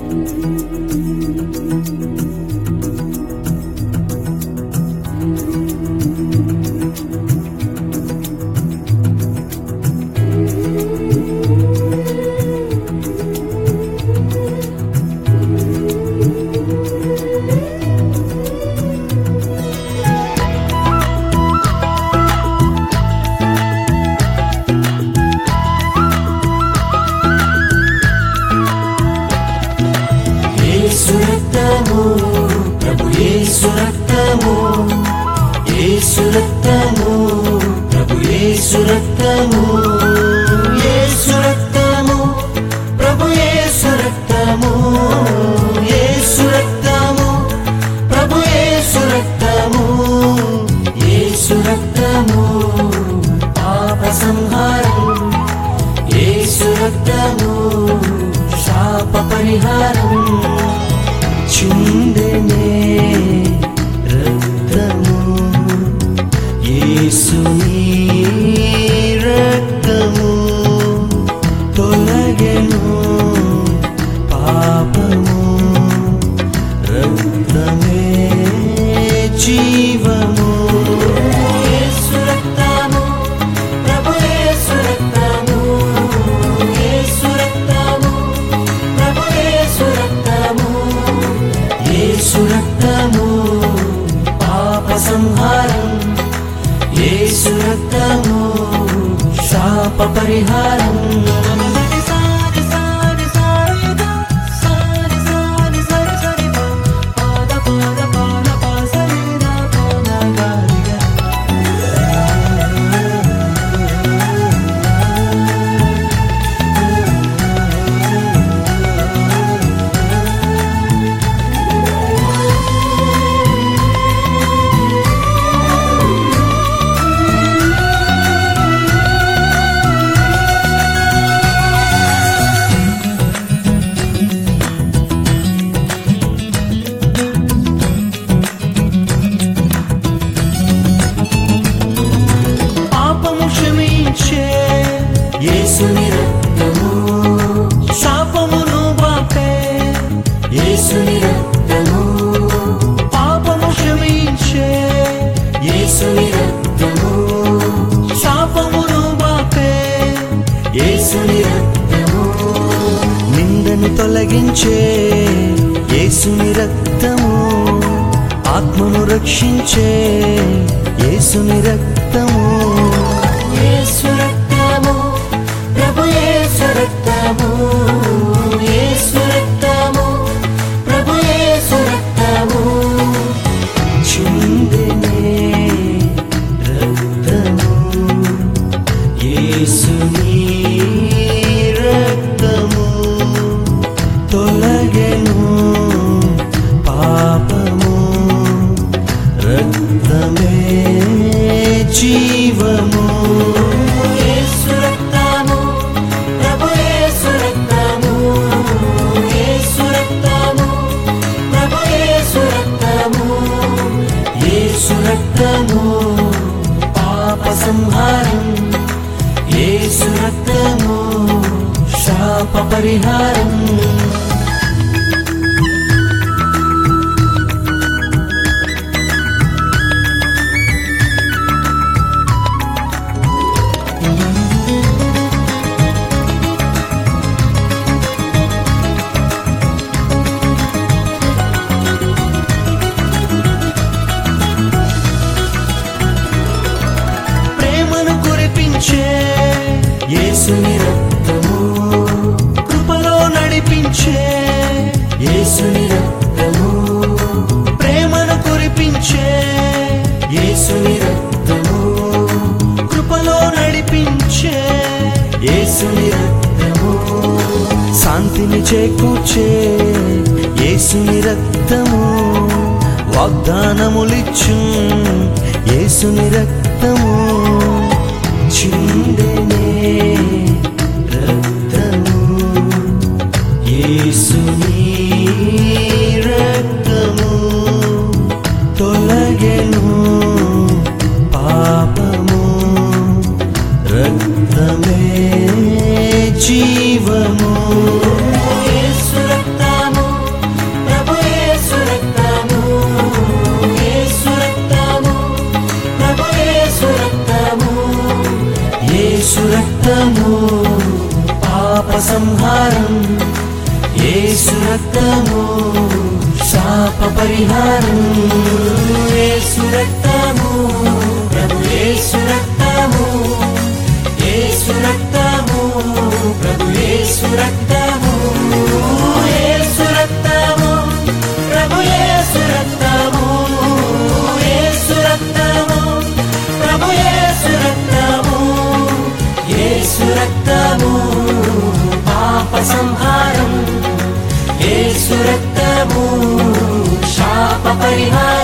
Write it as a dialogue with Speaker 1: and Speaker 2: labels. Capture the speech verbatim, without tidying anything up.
Speaker 1: యేసు రక్తము ప్రభు యేసు రక్తము యేసు రక్తము ప్రభు యేసు రక్తము యేసు రక్తము ప్రభు యేసు రక్తము యేసు రక్తము ప్రభు యేసు రక్తము యేసు రక్తము పాప సంహారం యేసు రక్తము శాప పరిహారం చిందెనే రక్తము యేసుని రక్తము తొలగెను పాపము రక్తమే జీవము యేసు రక్తము ప్రభు యేసు రక్తము యేసు రక్తము ప్రభు యేసు రక్తము యేసు రక్తము పాప సంహారం యేసు రక్తము శాప పరిహారం యేసుని రక్తము శాపమును బాపే యేసుని రక్తము పాపము క్షమించే యేసుని రక్తము శాపమును బాపే యేసుని రక్తము నిందను తొలగించే యేసుని రక్తము ఆత్మను రక్షించే యేసుని రక్తము యేసు రక్తము ప్రభు యేసు రక్తము యేసు రక్తము ప్రభు యేసు రక్తము చిందెనే రక్తము యేసుని రక్తము తొలగెను పాపము రక్తమే జీవము యేసు రక్తము ప్రభు యేసు రక్తము యేసు రక్తము ప్రభు యేసు రక్తము యేసు రక్తము పాప సంహారం యేసు రక్తము శాప పరిహారం యేసుని రక్తము కృపలో నడిపించే యేసుని రక్తము ప్రేమను కురిపించే యేసుని రక్తము కృపలో నడిపించే యేసుని రక్తము శాంతిని చేకూర్చే యేసుని రక్తము వాగ్దానములిచ్చు యేసుని రక్తము చిందెనే రక్తము యేసుని రక్తము తొలగెను పాపము రక్తమే జీవము యేసు రక్తము సంహారం యేసు రక్తము శాప పరిహారం యేసు రక్తము ప్రభు యేసు రక్తము యేసు రక్తము ప్రభు యేసు రక్తము యేసు రక్తము ప్రభు యేసు రక్తము యేసు రక్తము ప్రభు యేసు రక్తము యేసు రక్తము పాప సంహారం యేసు రక్తము శాప పరిహారం